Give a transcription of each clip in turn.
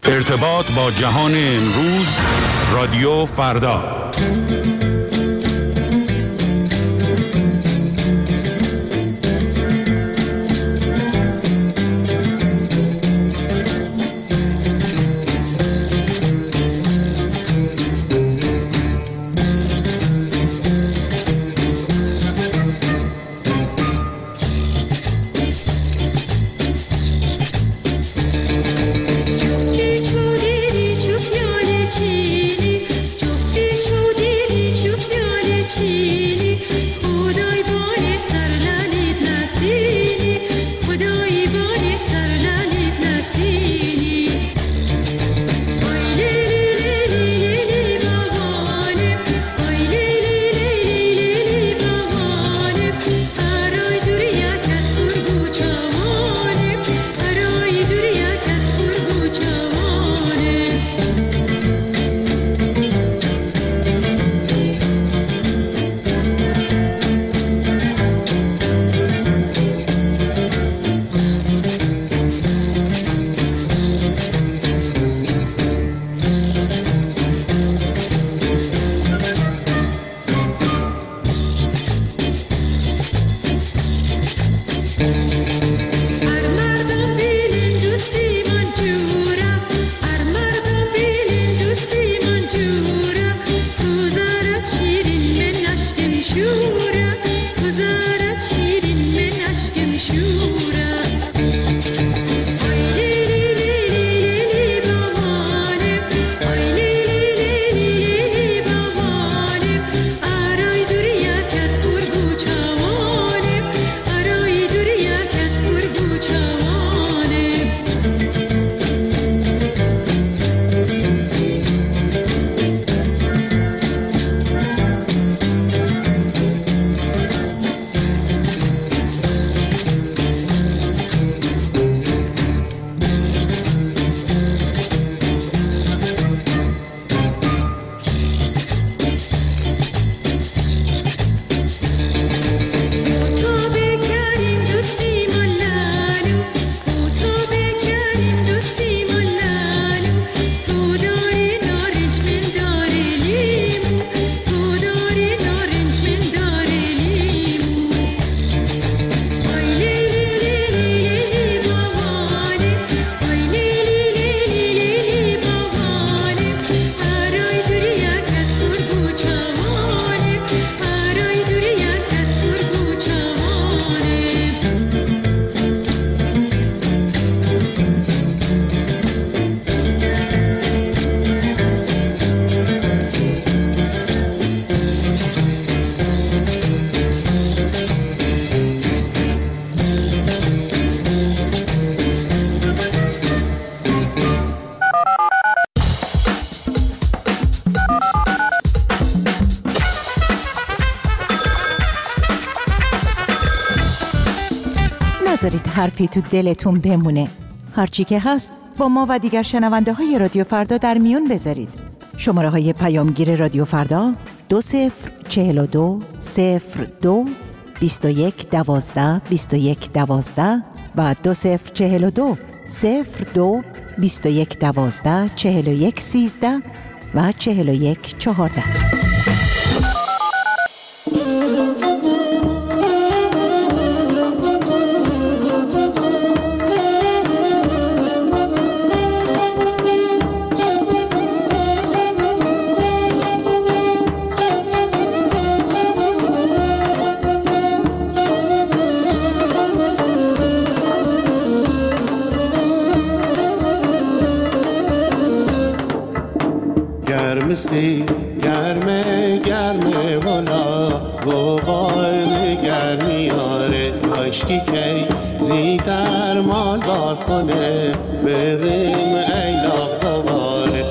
ارتباط با جهان امروز، رادیو فردا. نذارید حرفی تو دلتون بمونه. هرچی که هست با ما و دیگر شنونده های رادیو فردا در میون بذارید. شماره های پیامگیر رادیو فردا 2042 02 21 12 21 12 و 2042 02 21 12 41 13 و 41 14. گرمه گرمه والا و باید گرمی آره عشقی که زیدر مالدار کنه بریم ایلاق دواره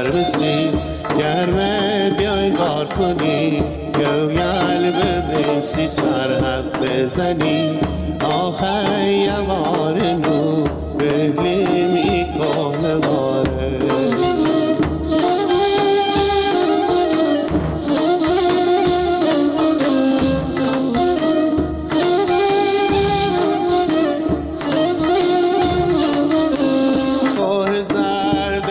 گرمه بیای بار کنی گویل ببریم سی سرحد بزنی آخه یوار نو بهلیم ای کهنه واره زرد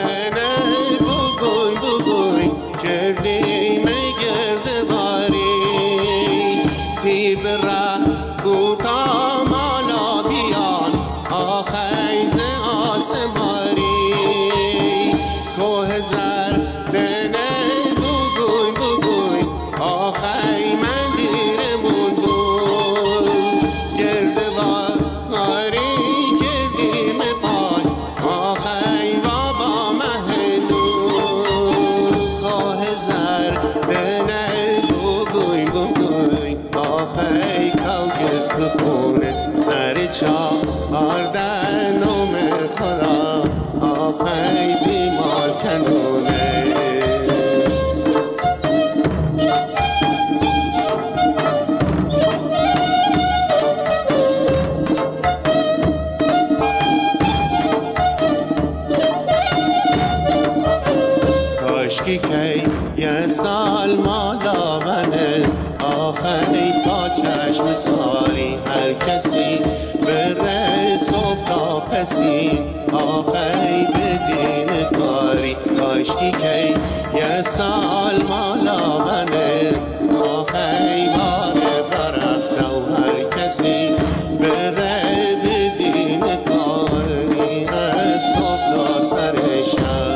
یا آخی بیمال کنونه کاشکی که یه سال مالا غنه آخی تا چشم ساری هر کسی بره صفتا پسی آخی بدین کاری کاشکی که یه سال مالا غنه آخی باره برفته و هر کسی بره بدین کاری از صفتا سرشن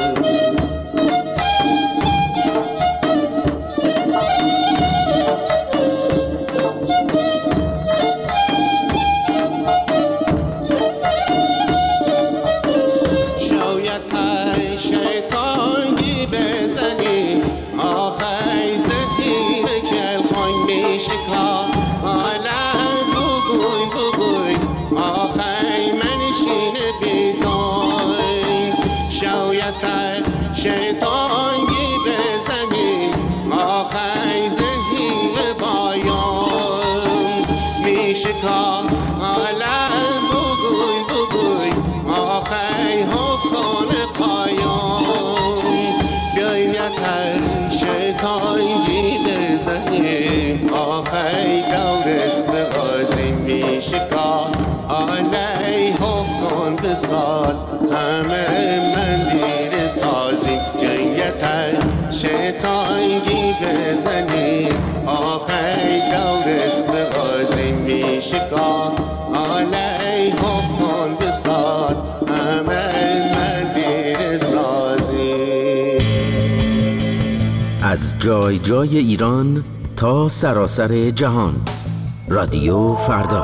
شیطانی بزنی آخی زهی کل خوین میشکا حالا بگوی آخی منشین بیدای شویت شیطانی بزنی آخی زهی بایان میشکا حالا بگوی آخی حف کن شیطانی بزنیم آخی دورست بغازیم میشکا آلی حف کن بساز همه مندیر سازیم گنگتر شیطانی بزنیم آخی دورست بغازیم میشکا آلی حف کن بساز همه مندیر سازیم. از جای جای ایران تا سراسر جهان رادیو فردا.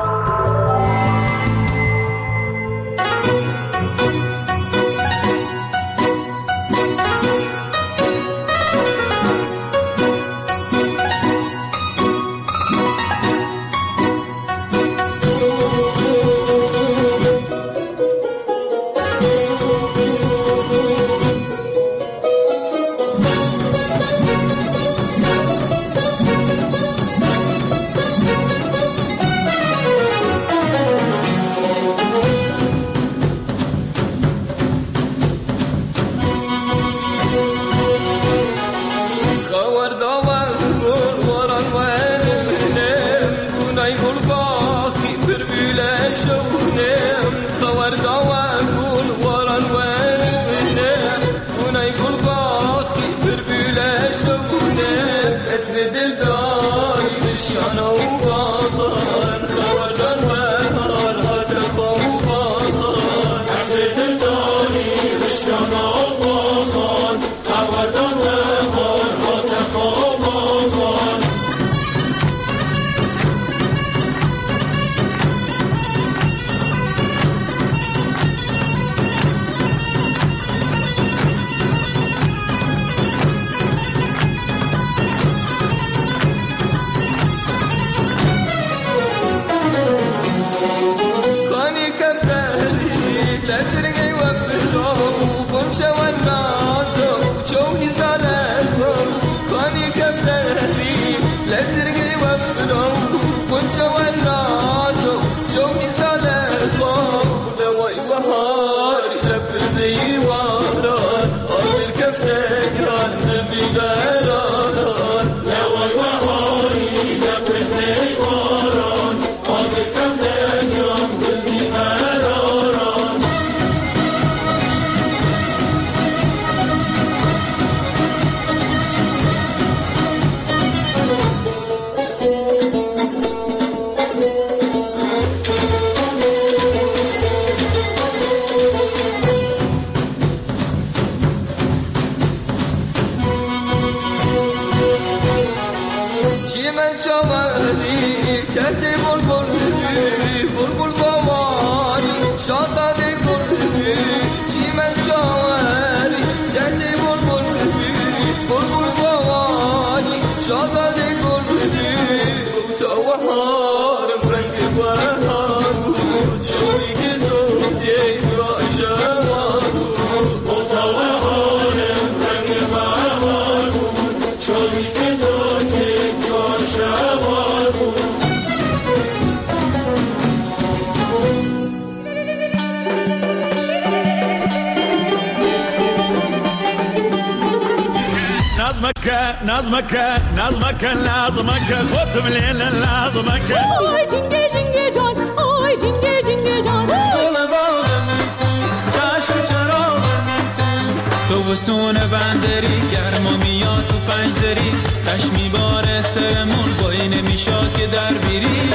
نظمك لازمك خد من لازمك آی جنگه جنگه جان آی جنگه جنگه جان گل باغم تو چشم چراغم تو بسون بندری گرما میاد تو پنجدری تش میباره سرمون بایی نمیشاد که در بیری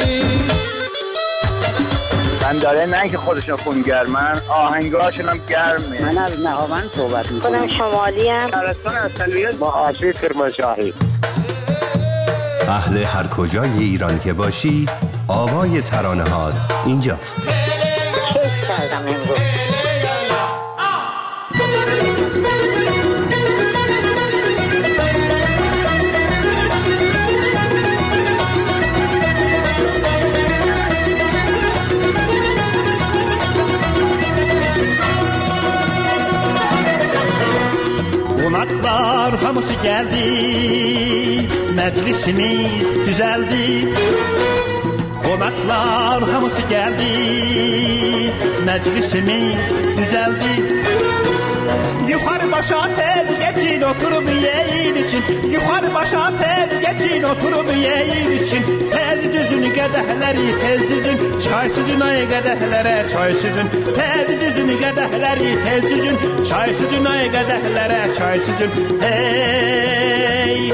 من داره نه که خودشون خونگرمن آهنگاشون هم گرمه. من از نهاوند صحبت میکنم. خودم شمالی ام. شهرستان اصلیت با آسیب کرمانشاهی. اهل هر کجای ایران که باشی آوای ترانه‌هات اینجاست. کیف کردم امروز. Konaklar hamısı geldi, meclisimiz düzeldi. Konaklar hamısı geldi, meclisimiz düzeldi. Yukarı başa tel geçin oturup yiyin için. Yukarı başa tel geçin oturup yiyin için. Tel düzün qədəhləri tez düzün, çay süzün ay qədəhlərə çay süzün. Tel düzün qədəhləri tez düzün, çay süzün ay qədəhlərə çay süzün. Hey!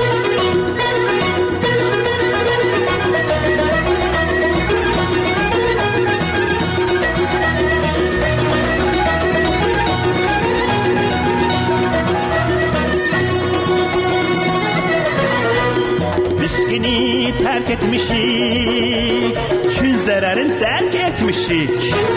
Miskini terk etmişik, çün zararın terk etmişik.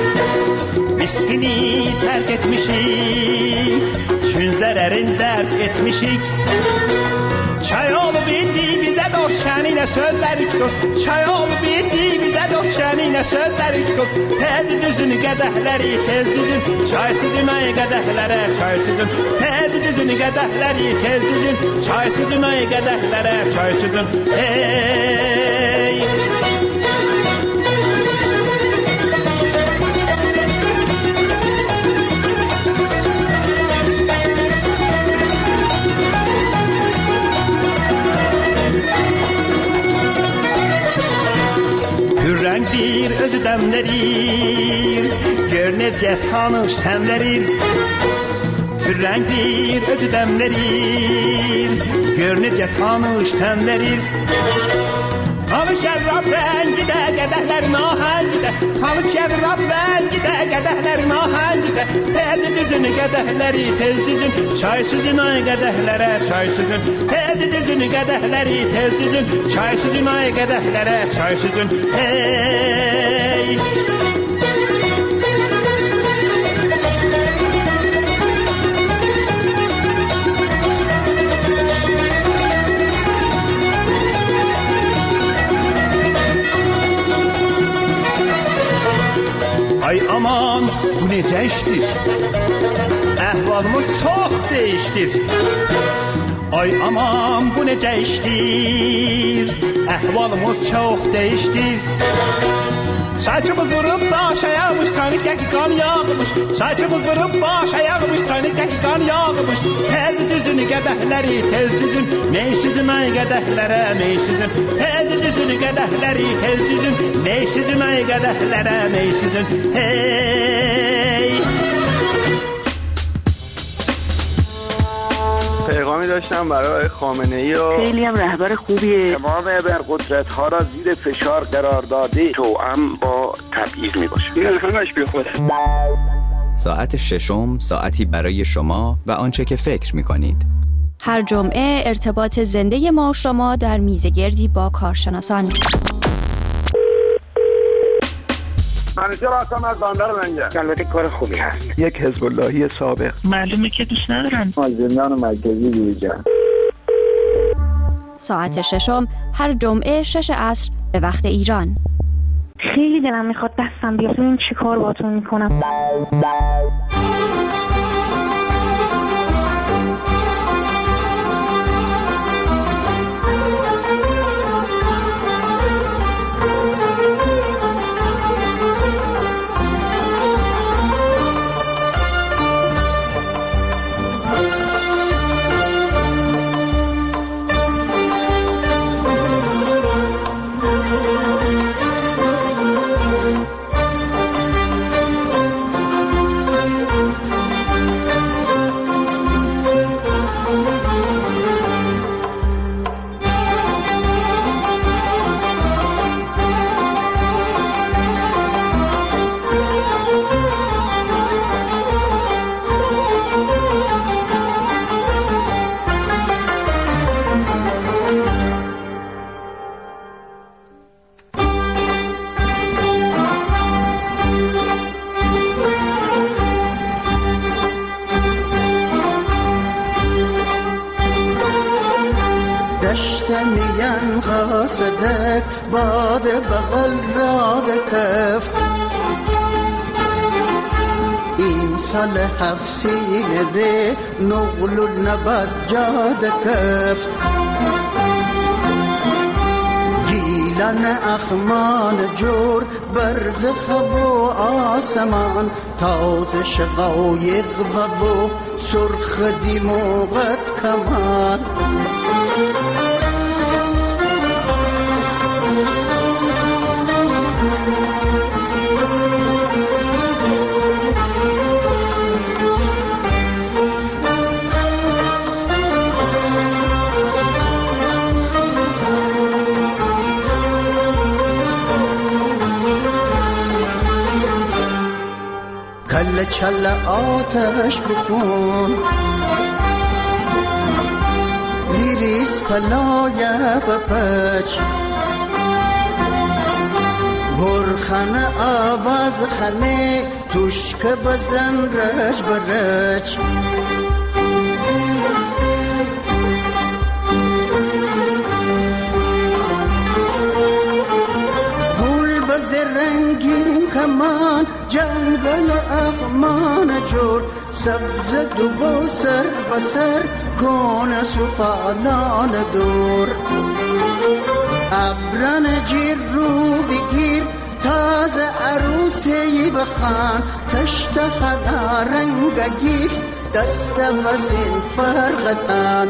Miskini terk etmişik, çün zararın terk etmişik. Çay olup indi bize dost şenine sözlerik dost. Çay olup indi bize dost şenine sözlerik dost. Tez düzün qədəhləri tez düzün, çay süzün ay qədəhlərə çay süzün. Tez düzün qədəhləri tez düzün, çay süzün ay qədəhlərə çay süzün. Hey! Hürrengdir özü demlerir, gör necə tanış təmlərir. Hürrengdir özü demlerir, gör necə tanış təmlərir. Tanış şərrab rəngidə, qədəhlərin ahəngidə. Tanış şərrab rəngidə, qədəhlərin ahəngidə. Tez düzün qədəhləri tez düzün, çay süzün ay qədəhlərə çay süzün. Tez düzün qədəhləri tez düzün, çay süzün ay qədəhlərə çay süzün. Hey! Ay aman bu necə işdir? Əhvalımız çox dəyişdir. Ay aman bu necə işdir? Əhvalımız çox dəyişdir. Saçımız vurub baş ayağmış, sanıqə ki qan yağmış. Saçımız vurub baş ayağmış, sanıqə ki qan yağmış. Tez düzün qədəhləri tez düzün, mey süzün ay qədəhlərə mey süzün. Tez düzün qədəhləri tez düzün, mey süzün ay qədəhlərə mey süzün. Hey! پیغامی داشتم برای خامنه‌ای و خیلی هم رهبر خوبیه. تمام ابرقدرت‌ها را زیر فشار قرار داده توأم با تبعیض میباشه. این همش بی خوده. ساعت ششم ساعتی برای شما و آنچه که فکر می‌کنید. هر جمعه ارتباط زنده ما و شما در میزگردی با کارشناسان. منیجر هستم از بندر منجر. البته کار خوبی هست. یک حزب اللهی سابق. معلومه که دوست ندارن. از زندان مرکزی بیرون. ساعت ششم هر جمعه 6 عصر به وقت ایران. خیلی دلم میخواد دستم بیاد. این چی کار باتون میکنم؟ صدق باد بغل را بکفت سال هفسینه ره نغلو نبد جاد کفت گیلن اخمان جور برز خب و آسمان تاز شقایق و سرخ دیموغت کمان کل چل آتش بکن لیریس پلایه بپچ برخن آواز خنه توشک بزن رج برج رنگین کمان جنگل اخمان جور سبز دو سر بسر کون سفالان دور ابرن جیر رو بگیر تازه عروسی بخان تشت خدا رنگ گیفت دست وسین فرغتان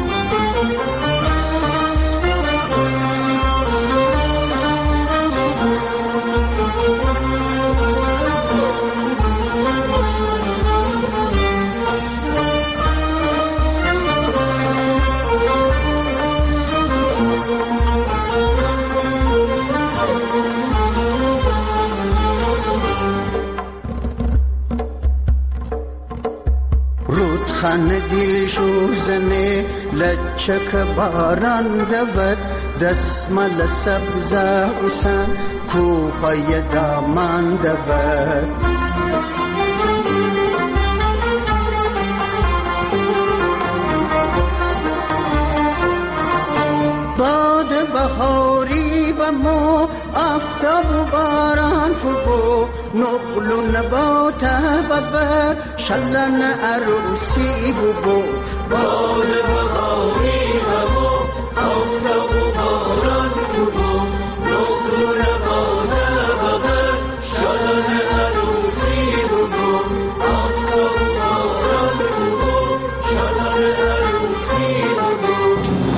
خان دل شوزنه لچک باران دود دسمال سبزه حسن کوپای دامان دود باد بهاری و مو آفتاب و باران فبو نقل و نبات ببر شلن عروسی ببو باد بهاری و مو آفتاب و باران فبو نقل و نبات ببر شلن عروسی ببو آفتاب و باران فبو شلن عروسی ببو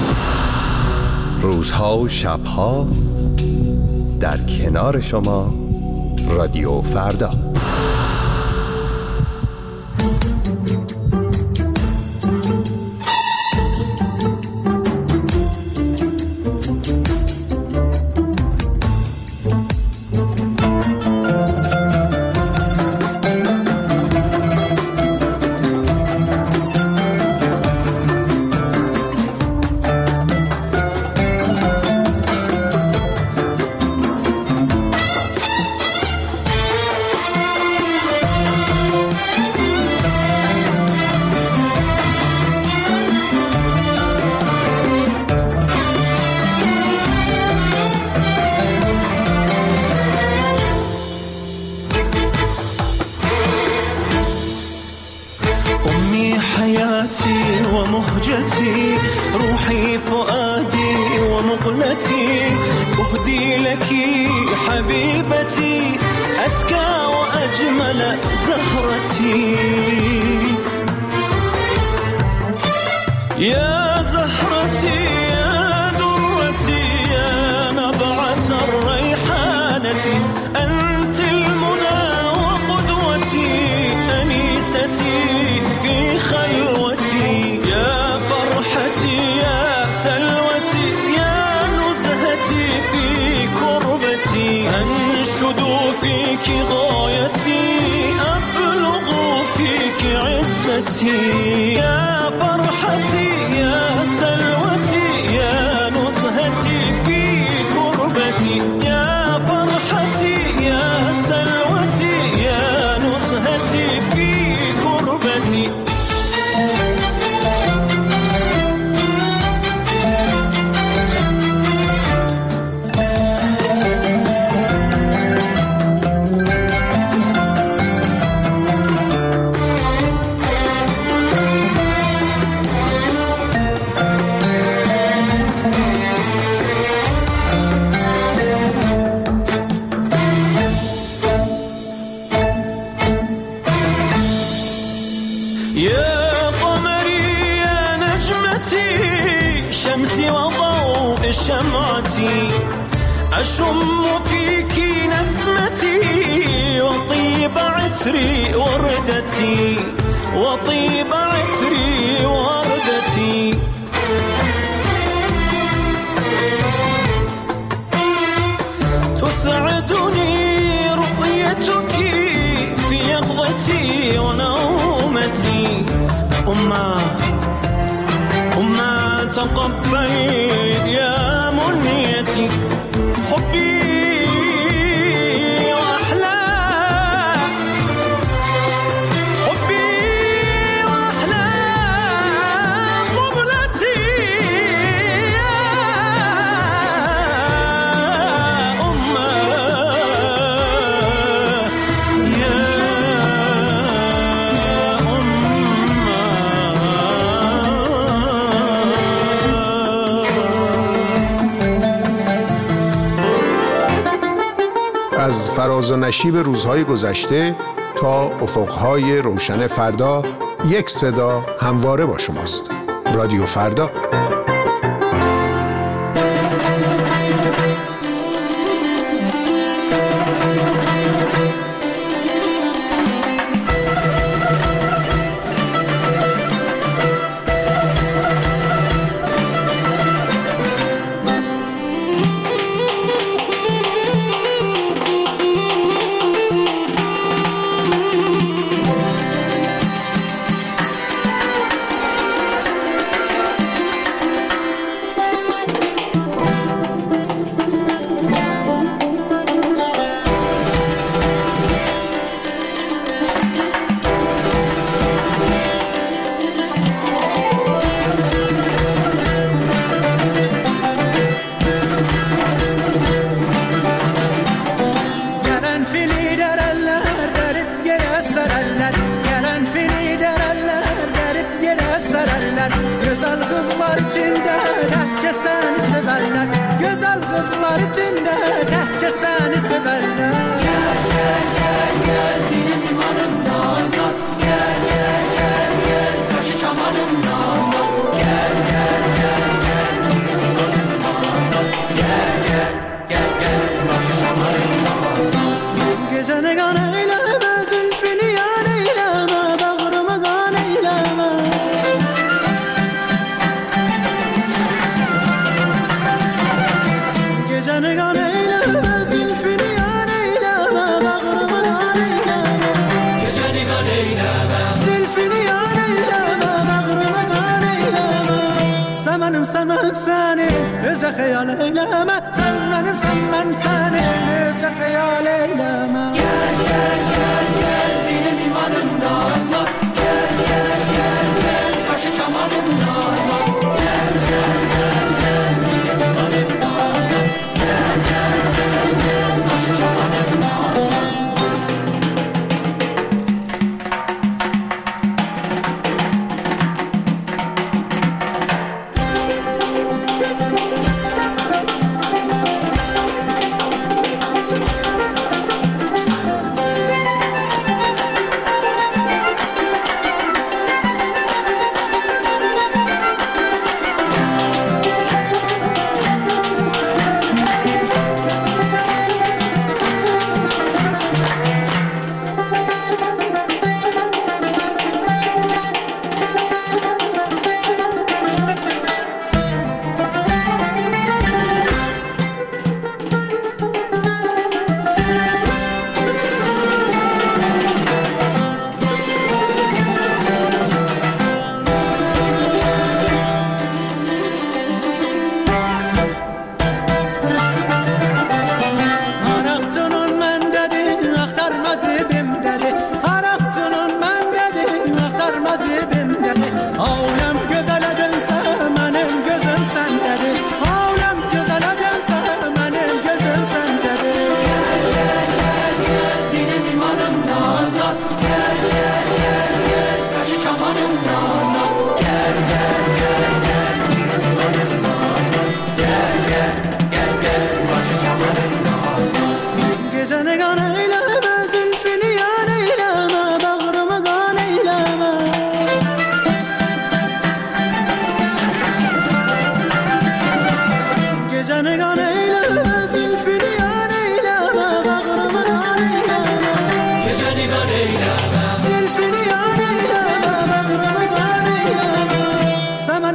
روزها و شبها در کنار شما رادیو فردا. ومهجتي روحي فؤادي ومقلتي أهدي لك حبيبتي أزكى وأجمل زهرتي يا زهرتي يا درتي يا نبعة الريحانة أنت المنى وقدوتي أنيستي في خلوتي يا فرحتي يا سلوتي يا نزهتي في كربتي أنشد فيك غايتي أبلغ فيك عزتي يا فرحتي يا سلوتي يا نزهتي في كربتي يا فرحتي يا سلوتي يا نزهتي في كربتي يا قمري يا نجمتي شمسي وضوء شمعتي أشم فيك نسمتي وطيب عطري وردتي وطيب عطري وردتي تسعدني رؤيتك في يقظتي ونومتي أما تقبل يا منيتي حبي وأحلى قبلتي يا أمة يا از فراز و نشیب روزهای گذشته تا افقهای روشن فردا، یک صدا همواره با شماست. رادیو فردا.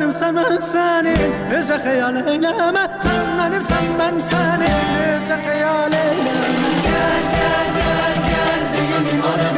benim, sen ben senin. Özü hayal eyleme, sen benim, sen ben senin. Özü hayal eyleme. Gel gel gel gel, değil mi?